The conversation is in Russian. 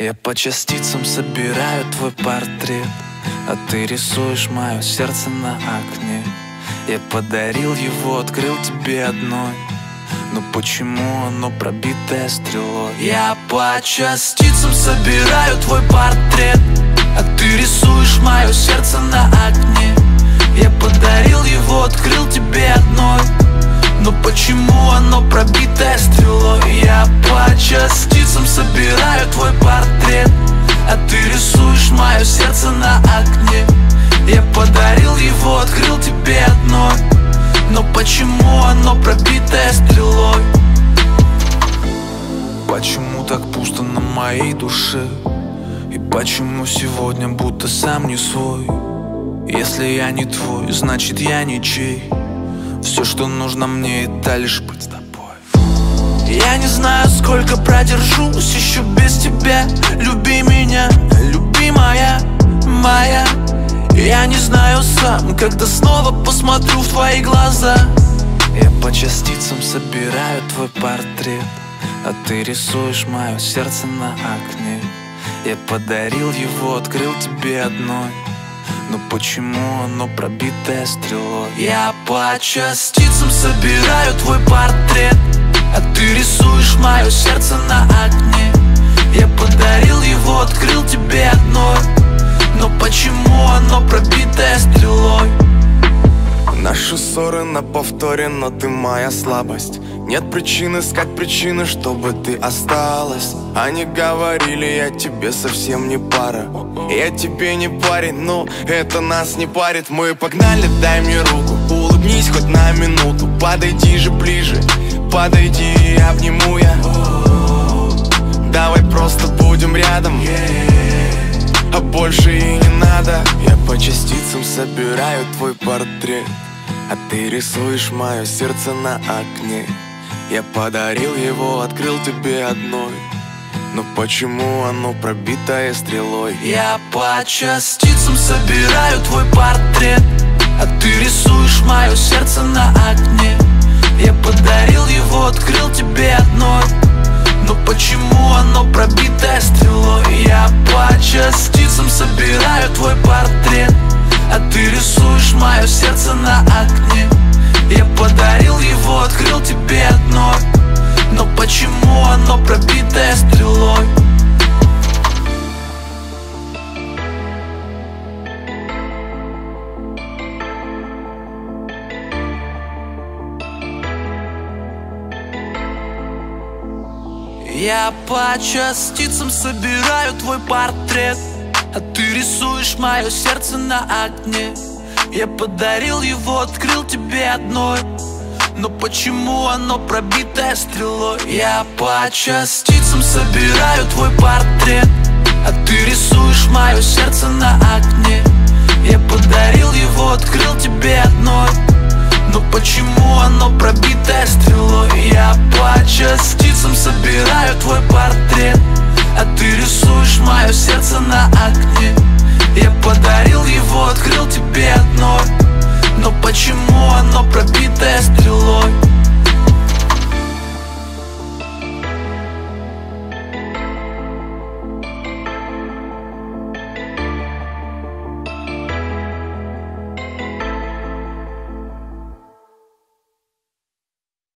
Я по частицам собираю твой портрет, а ты рисуешь мое сердце на окне. Я подарил его, открыл тебе одной, но почему оно пробитое стрелой? Я по частицам собираю твой портрет, а ты рисуешь мое сердце на окне. Я подарил его, открыл тебе одной, но почему оно пробитое стрелой? Я по частицам собираю твой портрет, а ты рисуешь мое сердце на окне. Я подарил его, открыл тебе одной, но почему оно пробитое стрелой? Почему так пусто на моей душе? И почему сегодня будто сам не свой? Если я не твой, значит я ничей. Все, что нужно мне, это лишь быть с тобой. Я не знаю, сколько продержусь еще без тебя. Люби меня, любимая моя. Я не знаю сам, когда снова посмотрю в твои глаза. Я по частицам собираю твой портрет, а ты рисуешь мое сердце на окне. Я подарил его, открыл тебе одной, но почему оно пробитое стрелой? Я по частицам собираю твой портрет, а ты рисуешь мое сердце на окне. Я подарил его, открыл тебе одной, но почему оно пробитое стрелой? Наши ссоры на повторе, но ты моя слабость. Нет причин искать причины, чтобы ты осталась. Они говорили, я тебе совсем не пара. Я тебе не парень, но это нас не парит. Мы погнали, дай мне руку, улыбнись хоть на минуту. Подойди же ближе, подойди и обниму я. Давай просто будем рядом, а больше и не надо. Я по частицам собираю твой портрет, а ты рисуешь мое сердце на окне. Я подарил его, открыл тебе одной, но почему оно пробитое стрелой? Я по частицам собираю твой портрет, а ты рисуешь мое сердце на окне. Я подарил его, открыл тебе одной, но почему оно пробитое стрелой? Я по частицам собираю твой портрет, а ты рисуешь мое сердце на окне. Я подарил его, открыл тебе одной, но почему оно пробитое стрелой? Я по частицам собираю твой портрет, а ты рисуешь мое сердце на окне. Я подарил его, открыл тебе одной, но почему оно пробитое стрелой? Я по частицам собираю твой портрет, а ты рисуешь мое сердце на окне. Я подарил его, открыл тебе одной, но почему оно пробитое стрелой? Я по частицам